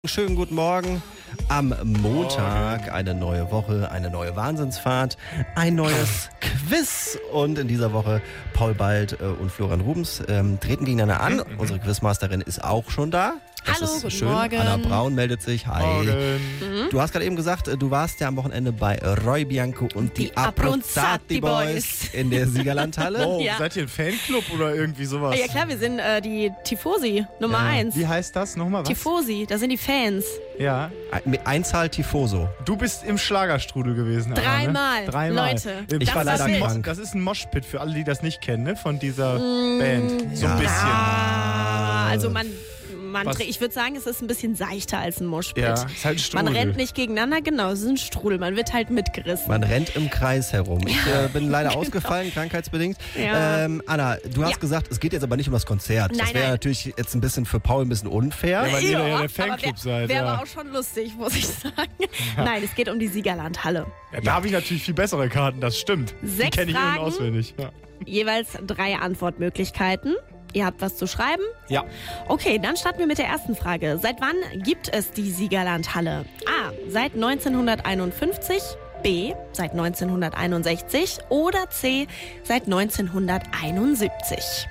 Schönen guten Morgen. Am Montag eine neue Woche, eine neue Wahnsinnsfahrt, ein neues Quiz. Und in dieser Woche Paul Bald und Florian Rubens treten gegeneinander an. Unsere Quizmasterin ist auch schon da. Das Hallo, ist guten schön. Morgen. Anna Braun meldet sich. Hi. Morgen. Du hast gerade eben gesagt, du warst ja am Wochenende bei Roy Bianco und die Abruzzati Boys in der Siegerlandhalle. Oh, Ja. seid ihr ein Fanclub oder irgendwie sowas? Ja klar, wir sind die Tifosi Nummer 1. Wie heißt das nochmal? Was? Tifosi, das sind die Fans. Ja. Mit Einzahl Tifoso. Du bist im Schlagerstrudel gewesen, Anna, Dreimal. ne? Dreimal. Leute, Ich das war war leider wild. krank. Das ist ein Moshpit für alle, die das nicht kennen, ne? Von dieser Band. So Ja. ein bisschen. Ah, also Was? ich würde sagen, es ist ein bisschen seichter als ein Moshpit. Ja, ist halt ein Strudel. Man rennt nicht gegeneinander, genau, es ist ein Strudel, man wird halt mitgerissen. Man rennt im Kreis herum. Ich bin leider ausgefallen, krankheitsbedingt. Ja. Anna, du hast Ja. gesagt, es geht jetzt aber nicht um das Konzert. Das Nein, wäre nein. natürlich jetzt ein bisschen für Paul ein bisschen unfair. Ja, weil ihr ja der aber Fanclub seid. Wäre Ja. aber auch schon lustig, muss ich sagen. Nein, es geht um die Siegerlandhalle. Ja, da habe ich natürlich viel bessere Karten, das stimmt. Die 6 kenne ich in- und Fragen. auswendig. Ja. Jeweils 3 Antwortmöglichkeiten. Ihr habt was zu schreiben? Ja. Okay, dann starten wir mit der ersten Frage. Seit wann gibt es die Siegerlandhalle? A. Seit 1951, B. Seit 1961 oder C. Seit 1971?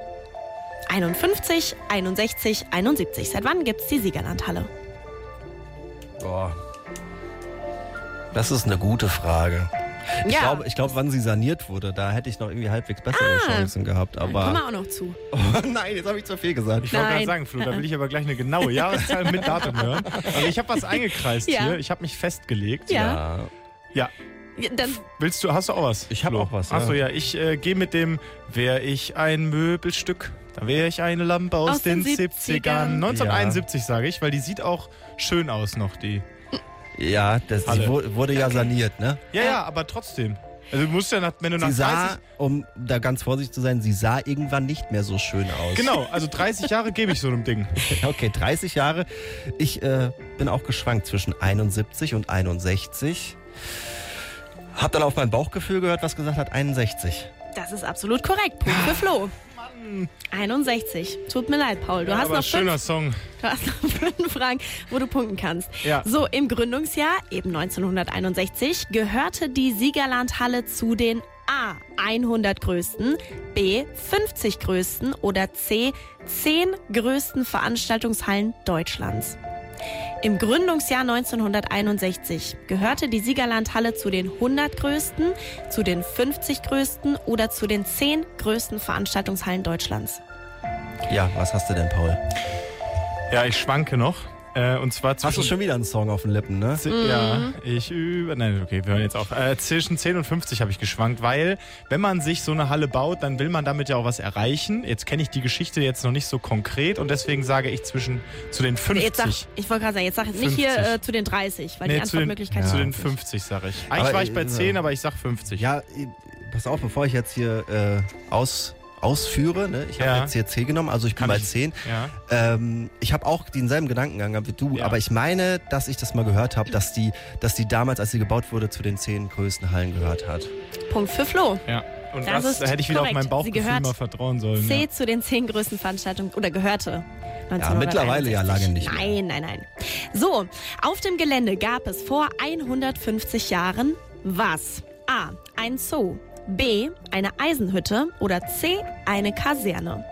51, 61, 71. Seit wann gibt es die Siegerlandhalle? Boah. Das ist eine gute Frage. Ich glaube, wann sie saniert wurde, da hätte ich noch irgendwie halbwegs bessere Chancen gehabt. Kommen Aber wir auch noch zu. oh, nein, jetzt habe ich zu viel gesagt. Ich wollte gerade Nein. sagen, Flo, da will ich aber gleich eine genaue Jahreszahl mit Datum hören. Also ich habe was eingekreist Ja. hier. Ich habe mich festgelegt. Ja. Ja. Ja, dann Hast du auch was? Ich hab Flo? auch was, ja. Achso, ja. Ich gehe mit dem, wär ich ein Möbelstück, dann wäre ich eine Lampe aus den 70ern. 1971 sage ich, weil die sieht auch schön aus noch, die. Ja, sie Halle. wurde ja saniert, ne? Ja, aber trotzdem. Also du musst ja, wenn du nach Sie 30... sah, um da ganz vorsichtig zu sein, sie sah irgendwann nicht mehr so schön aus. Genau, also 30 Jahre gebe ich so einem Ding. Okay, 30 Jahre. Ich bin auch geschwankt zwischen 71 und 61. Hab dann auf mein Bauchgefühl gehört, was gesagt hat 61. das ist absolut korrekt. Punkt für Flo. 61. Tut mir leid, Paul. Du hast aber noch schöner Song. Du hast noch 5 Fragen, wo du punkten kannst. Ja. So, im Gründungsjahr, eben 1961, gehörte die Siegerlandhalle zu den A. 100 größten, B. 50 größten oder C. 10 größten Veranstaltungshallen Deutschlands. Im Gründungsjahr 1961 gehörte die Siegerlandhalle zu den 100 größten, zu den 50 größten oder zu den 10 größten Veranstaltungshallen Deutschlands. Ja, was hast du denn, Paul? Ja, ich schwanke noch. Und zwar Hast du zwischen... schon wieder einen Song auf den Lippen, ne? Ja, Nein, okay, wir hören jetzt auf. Zwischen 10 und 50 habe ich geschwankt, weil, wenn man sich so eine Halle baut, dann will man damit ja auch was erreichen. Jetzt kenne ich die Geschichte jetzt noch nicht so konkret und deswegen sage ich zu den 50. Ich wollte gerade sagen, jetzt sag nicht 50. hier zu den 30, weil die Nee, Antwortmöglichkeit zu ist den 50. 50 sage ich. Eigentlich Aber, war ich bei 10, aber ich sag 50. Ja, pass auf, bevor ich jetzt hier ausführe, ne? Ich habe Ja. jetzt hier C genommen, also ich bin Kann bei ich- 10. Ja. Ich habe auch denselben Gedankengang wie du, Ja. aber ich meine, dass ich das mal gehört habe, dass die damals, als sie gebaut wurde, zu den 10 größten Hallen gehört hat. Punkt für Flo. Ja. Und Das da ist hätte ich wieder korrekt. auf mein Sie Bauchgefühl gehört mal vertrauen sollen. C Ja. zu den 10 größten Veranstaltungen oder gehörte. Ja, mittlerweile ja lange nicht mehr. Nein. So, auf dem Gelände gab es vor 150 Jahren was? A. Ein Zoo. B. Eine Eisenhütte oder C. Eine Kaserne.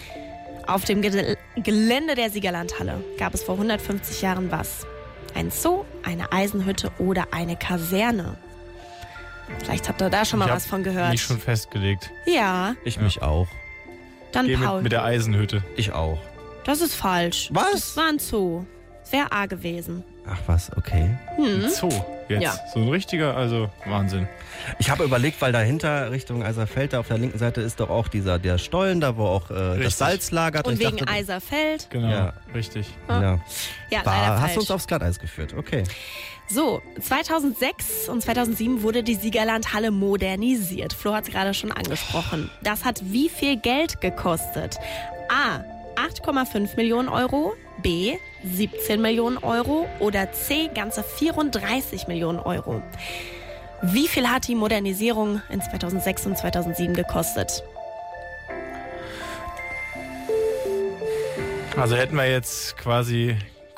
Auf dem Gelände der Siegerlandhalle gab es vor 150 Jahren was? Ein Zoo, eine Eisenhütte oder eine Kaserne. Vielleicht habt ihr da schon mal Ich was hab von gehört. mich schon festgelegt. Ja, Ich mich auch. dann Geh Paul. mit der Eisenhütte. Ich auch. Das ist falsch. Was? Das war ein Zoo. Das wäre A gewesen. Ach was, okay. Ein Zoo. Jetzt. Ja. So ein richtiger, also Wahnsinn. Ich habe überlegt, weil dahinter Richtung Eiserfeld, da auf der linken Seite ist doch auch der Stollen, da wo auch Richtig. das Salz lagert. Und ich wegen dachte, Eiserfeld. Genau, Ja. richtig. Ja. Ja, leider Hast falsch. du uns aufs Glatteis geführt, okay. So, 2006 und 2007 wurde die Siegerlandhalle modernisiert. Flo hat es gerade schon angesprochen. Das hat wie viel Geld gekostet? A. 8,5 Millionen Euro, B. 17 Millionen Euro oder C. ganze 34 Millionen Euro. Wie viel hat die Modernisierung in 2006 und 2007 gekostet? Also hätten wir jetzt quasi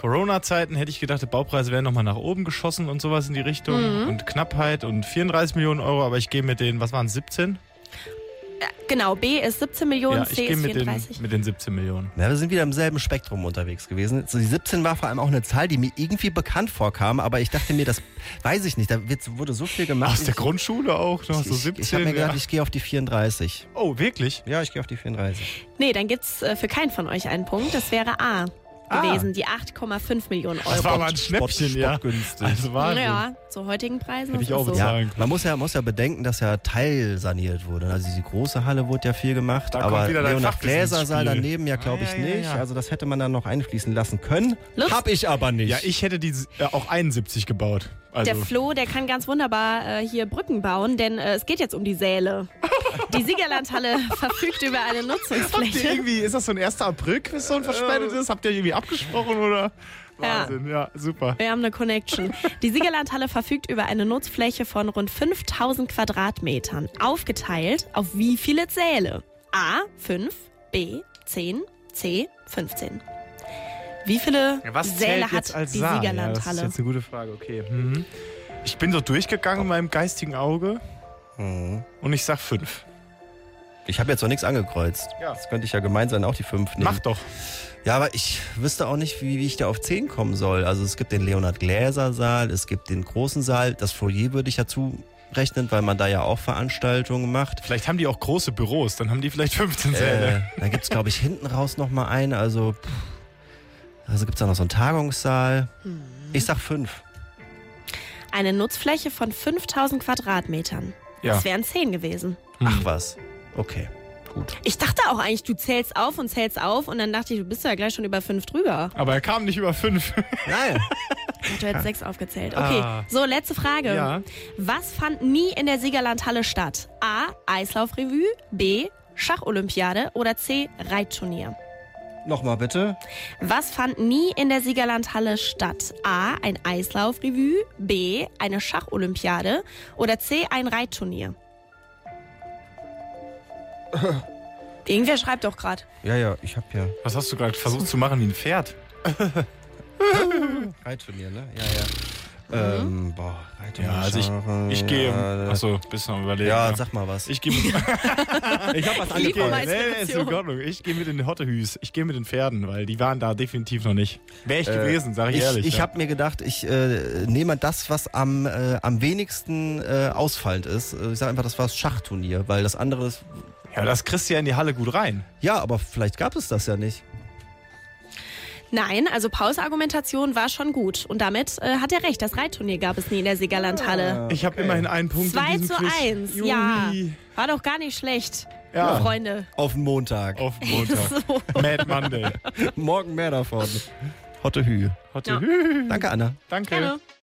Corona-Zeiten hätte ich gedacht, die Baupreise wären nochmal nach oben geschossen und sowas in die Richtung. Und Knappheit und 34 Millionen Euro, aber ich gehe mit den, was waren es, 17? Genau, B ist 17 Millionen, Ja, C ich gehe ist mit 34. den 17 Millionen. Ja, wir sind wieder im selben Spektrum unterwegs gewesen. So, die 17 war vor allem auch eine Zahl, die mir irgendwie bekannt vorkam, aber ich dachte mir, das weiß ich nicht, wurde so viel gemacht. Aus der Grundschule auch, noch so 17. Ich habe mir gedacht, ja. ich gehe auf die 34. Oh, wirklich? Ja, ich gehe auf die 34. Nee, dann gibt's für keinen von euch einen Punkt. Das wäre A gewesen, die 8,5 Millionen Euro. Das war mal ein Schnäppchen, ja. Spottgünstig. Also Wahnsinn. Ja, zu heutigen Preisen. Hätte ich ist auch das so. Ja, Zahlen. man muss ja bedenken, dass ja teilsaniert wurde. Also die große Halle wurde ja viel gemacht, Da kommt aber wieder dein Leonhard Fachwissen ins Gläsersaal Spiel. daneben ja, glaube ich, ja, nicht. ja. Also das hätte man dann noch einfließen lassen können. Lust? Hab ich aber nicht. Ja, ich hätte die auch 71 gebaut. Also, Der Flo, der kann ganz wunderbar hier Brücken bauen, denn es geht jetzt um die Säle. Die Siegerlandhalle verfügt über eine Habt ihr Nutzungsfläche. irgendwie, ist das so ein 1. April-Quiz, so ein verspätetes? Habt ihr irgendwie abgesprochen oder? Ja. Wahnsinn, ja, super. Wir haben eine Connection. Die Siegerlandhalle verfügt über eine Nutzfläche von rund 5000 Quadratmetern. Aufgeteilt auf wie viele Säle? A, 5, B, 10, C, 15. Wie viele Säle hat die Ja, das ist Siegerlandhalle? jetzt eine gute Frage, okay. Mhm. Ich bin so durchgegangen in meinem geistigen Auge und ich sag 5. Ich habe jetzt noch nichts angekreuzt. Ja. Das könnte ich ja gemeinsam auch die 5 nehmen. Mach doch. Ja, aber ich wüsste auch nicht, wie ich da auf 10 kommen soll. Also es gibt den Leonhard Gläser-Saal, es gibt den großen Saal. Das Foyer würde ich ja zurechnen, weil man da ja auch Veranstaltungen macht. Vielleicht haben die auch große Büros, dann haben die vielleicht 15 Säle. Dann gibt's glaube ich, hinten raus nochmal einen. Also gibt's da noch so einen Tagungssaal. Ich sag 5. Eine Nutzfläche von 5000 Quadratmetern. Ja. Das wären 10 gewesen. Ach was. Okay, gut. Ich dachte auch eigentlich, du zählst auf und dann dachte ich, du bist ja gleich schon über 5 drüber. Aber er kam nicht über 5. Nein. Ich hatte jetzt 6 aufgezählt. Okay, so, letzte Frage. Ja. Was fand nie in der Siegerlandhalle statt? A, Eislaufrevue, B, Schacholympiade oder C, Reitturnier? Nochmal bitte. Was fand nie in der Siegerlandhalle statt? A, ein Eislaufrevue, B, eine Schacholympiade oder C, ein Reitturnier? Irgendwer schreibt doch gerade. Ja, ich hab ja Was hast du gerade versucht zu machen wie ein Pferd? Reitturnier, ne? Ja. Reitturnier. Ja, also ich gehe. Achso, bist noch überlegen. Ja, sag mal was. Ich gehe mit. Ich hab was Liebe angekreuzt. mal- Nee, ist in Ordnung. Ich gehe mit den Hottehüs. Ich gehe mit den Pferden, weil die waren da definitiv noch nicht. Wäre ich gewesen, sag ich ehrlich. Ich ja. habe mir gedacht, ich nehme das, was am wenigsten ausfallend ist. Ich sage einfach, das war das Schachturnier, weil das andere ist. Ja, das kriegst du ja in die Halle gut rein. Ja, aber vielleicht gab es das ja nicht. Nein, also Pauls Argumentation war schon gut. Und damit hat er recht, das Reitturnier gab es nie in der Siegerlandhalle. Ich habe immerhin einen Punkt 2 in diesem zu Quiz. 1, Juhi. ja. War doch gar nicht schlecht, Ja. Freunde. Auf den Montag. Auf Montag. So. Mad Monday. Morgen mehr davon. Hotte Hü. Hottehü. Danke, Anna. Danke. Gerne.